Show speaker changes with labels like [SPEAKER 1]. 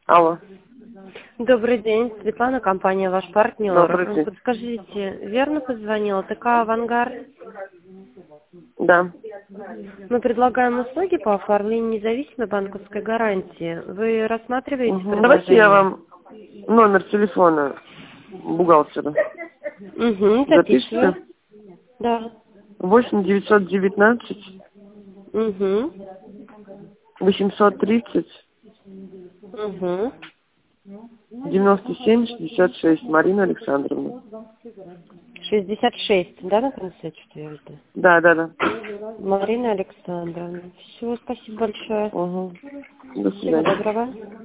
[SPEAKER 1] Алло.
[SPEAKER 2] Добрый день, Светлана, компания «Ваш партнер».
[SPEAKER 1] Добрый день.
[SPEAKER 2] Подскажите, верно позвонила? ТК «Авангард».
[SPEAKER 1] Да.
[SPEAKER 2] Мы предлагаем услуги по оформлению независимой банковской гарантии. Вы рассматриваете
[SPEAKER 1] Давайте я
[SPEAKER 2] предложение?
[SPEAKER 1] вам номер телефона бухгалтера
[SPEAKER 2] Угу,
[SPEAKER 1] запишите.
[SPEAKER 2] записываю. Да.
[SPEAKER 1] 8 919
[SPEAKER 2] Угу.
[SPEAKER 1] 830
[SPEAKER 2] Угу.
[SPEAKER 1] 97 66. Марина Александровна.
[SPEAKER 2] 66, да, на конце четвертый?
[SPEAKER 1] Да, да, да.
[SPEAKER 2] Марина Александровна. Все, спасибо большое.
[SPEAKER 1] Угу. До
[SPEAKER 2] Всего
[SPEAKER 1] свидания.
[SPEAKER 2] доброго.